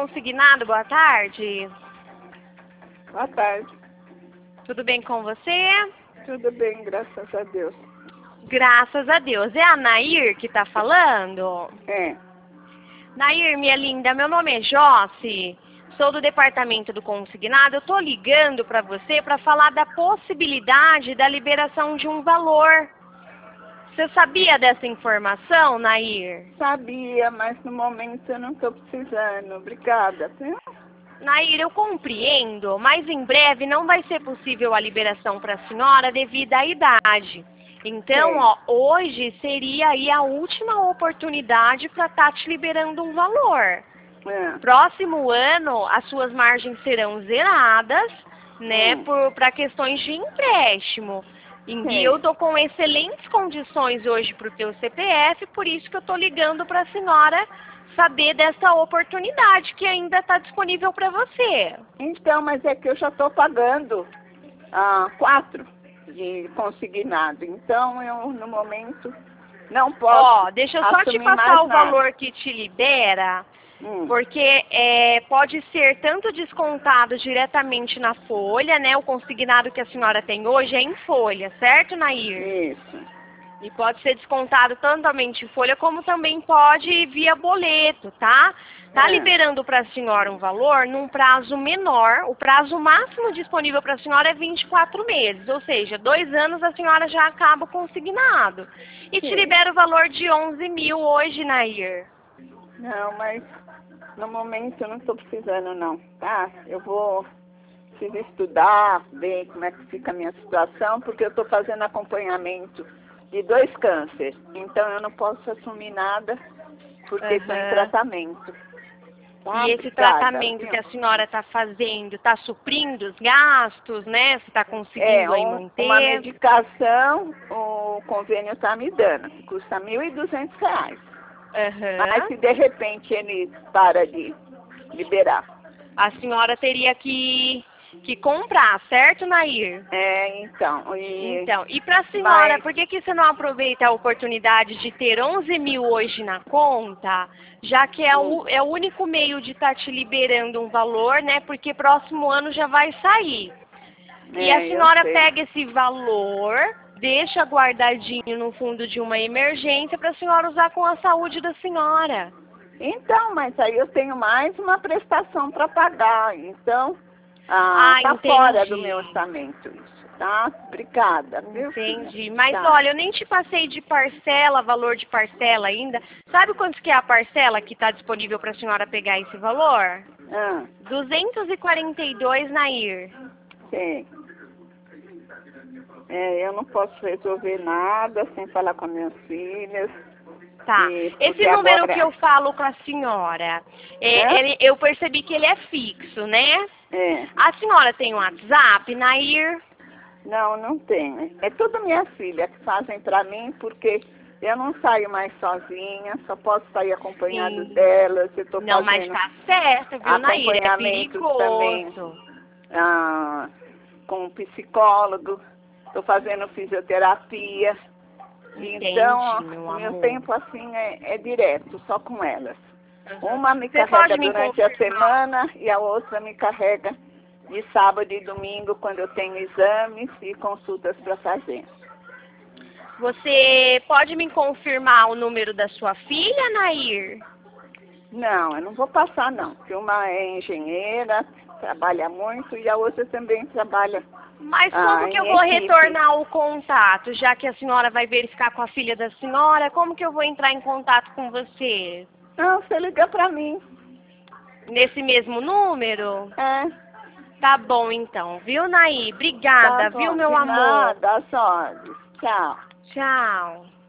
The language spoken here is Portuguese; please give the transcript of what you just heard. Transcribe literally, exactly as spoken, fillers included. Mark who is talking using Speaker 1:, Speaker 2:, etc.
Speaker 1: Consignado, boa tarde.
Speaker 2: Boa tarde.
Speaker 1: Tudo bem com você?
Speaker 2: Tudo bem, graças a Deus.
Speaker 1: Graças a Deus. É a Nair que tá falando?
Speaker 2: É.
Speaker 1: Nair, minha linda, meu nome é Josi. Sou do departamento do consignado. Eu tô ligando para você para falar da possibilidade da liberação de um valor. Você sabia dessa informação, Nair?
Speaker 2: Sabia, mas no momento eu não estou precisando. Obrigada, viu?
Speaker 1: Nair, eu compreendo, mas em breve não vai ser possível a liberação para a senhora devido à idade. Então,
Speaker 2: Sim.
Speaker 1: ó, hoje seria aí a última oportunidade para estar te liberando um valor.
Speaker 2: É.
Speaker 1: Próximo ano, as suas margens serão zeradas, né,
Speaker 2: Hum.
Speaker 1: para questões de empréstimo. E
Speaker 2: Sim.
Speaker 1: eu tô com excelentes condições hoje para o teu C P F, por isso que eu tô ligando para a senhora saber dessa oportunidade que ainda está disponível para você.
Speaker 2: Então, mas é que eu já estou pagando ah, quatro de consignado. Então, eu no momento não posso.
Speaker 1: Ó, deixa eu só te
Speaker 2: assumir
Speaker 1: passar
Speaker 2: mais
Speaker 1: o
Speaker 2: nada.
Speaker 1: valor que te libera,
Speaker 2: Hum.
Speaker 1: porque é, pode ser tanto descontado diretamente na folha, né? O consignado que a senhora tem hoje é em folha, certo, Nair?
Speaker 2: Isso.
Speaker 1: E pode ser descontado tantomente em folha, como também pode via boleto, tá? Tá
Speaker 2: É.
Speaker 1: liberando para a senhora um valor num prazo menor. O prazo máximo disponível para a senhora é vinte e quatro meses, ou seja, dois anos a senhora já acaba o consignado. E te
Speaker 2: Sim.
Speaker 1: libera o valor de onze mil hoje, Nair.
Speaker 2: Não, mas no momento eu não estou precisando não, tá? Eu vou preciso estudar, ver como é que fica a minha situação, porque eu estou fazendo acompanhamento de dois cânceres. Então eu não posso assumir nada porque estou em
Speaker 1: Aham.
Speaker 2: tratamento. Tá?
Speaker 1: E esse
Speaker 2: Obrigada,
Speaker 1: tratamento
Speaker 2: viu?
Speaker 1: que a senhora está fazendo, está suprindo os gastos, né? Você está
Speaker 2: É,
Speaker 1: conseguindo aí
Speaker 2: um-
Speaker 1: manter?
Speaker 2: uma medicação o convênio está me dando, que custa mil e duzentos reais. Mas
Speaker 1: Aham.
Speaker 2: se de repente ele para de liberar.
Speaker 1: A senhora teria que, que comprar, certo, Nair?
Speaker 2: É, então, e,
Speaker 1: Então, e para a senhora,
Speaker 2: mas,
Speaker 1: por que, que você não aproveita a oportunidade de ter onze mil hoje na conta, já que é
Speaker 2: hum,
Speaker 1: o, é o único meio de estar te liberando um valor, né? Porque próximo ano já vai sair. E a
Speaker 2: é, eu
Speaker 1: senhora
Speaker 2: sei.
Speaker 1: pega esse valor, deixa guardadinho no fundo de uma emergência para a senhora usar com a saúde da senhora.
Speaker 2: Então, mas aí eu tenho mais uma prestação para pagar. Então, ah,
Speaker 1: Ah,
Speaker 2: tá
Speaker 1: entendi.
Speaker 2: fora do meu orçamento isso, tá? Obrigada, viu, filha?
Speaker 1: Entendi. Mas
Speaker 2: Tá.
Speaker 1: olha, eu nem te passei de parcela, valor de parcela ainda. Sabe quanto que é a parcela que está disponível para a senhora pegar esse valor?
Speaker 2: Ah,
Speaker 1: duzentos e quarenta e dois, Nair.
Speaker 2: sim. É, eu não posso resolver nada sem falar com as minhas filhas.
Speaker 1: Tá.
Speaker 2: E
Speaker 1: Esse
Speaker 2: porque
Speaker 1: número
Speaker 2: agora
Speaker 1: que eu falo com a senhora, é,
Speaker 2: é?
Speaker 1: ele- eu percebi que ele é fixo, né?
Speaker 2: É.
Speaker 1: A senhora tem um WhatsApp, Nair?
Speaker 2: Não, não tem. É tudo minha filha que fazem para mim, porque eu não saio mais sozinha, só posso sair acompanhado
Speaker 1: Sim.
Speaker 2: delas. Eu estou
Speaker 1: Não, mas
Speaker 2: fazendo
Speaker 1: tá certo, viu, Nair? É
Speaker 2: acompanhamento também
Speaker 1: perigoso.
Speaker 2: ah, com um psicólogo, estou fazendo fisioterapia.
Speaker 1: Entendi,
Speaker 2: Então,
Speaker 1: meu
Speaker 2: o meu
Speaker 1: amor.
Speaker 2: tempo assim é, é direto, só com elas.
Speaker 1: Uhum.
Speaker 2: Uma me
Speaker 1: Você
Speaker 2: carrega
Speaker 1: pode me
Speaker 2: durante a
Speaker 1: confirmar?
Speaker 2: semana e a outra me carrega de sábado e domingo, quando eu tenho exames e consultas para fazer.
Speaker 1: Você pode me confirmar o número da sua filha, Nair?
Speaker 2: Não, eu não vou passar não, porque uma é engenheira, trabalha muito, e a outra também trabalha
Speaker 1: Mas
Speaker 2: ah,
Speaker 1: como que
Speaker 2: em
Speaker 1: eu vou
Speaker 2: equipe.
Speaker 1: retornar o contato, já que a senhora vai verificar com a filha da senhora? Como que eu vou entrar em contato com você?
Speaker 2: Não, você liga para mim.
Speaker 1: Nesse mesmo número?
Speaker 2: É,
Speaker 1: Tá bom então, viu, Nair?
Speaker 2: tá
Speaker 1: Obrigada, viu,
Speaker 2: bom,
Speaker 1: meu
Speaker 2: de
Speaker 1: amor?
Speaker 2: nada, às ordens. Tchau.
Speaker 1: Tchau.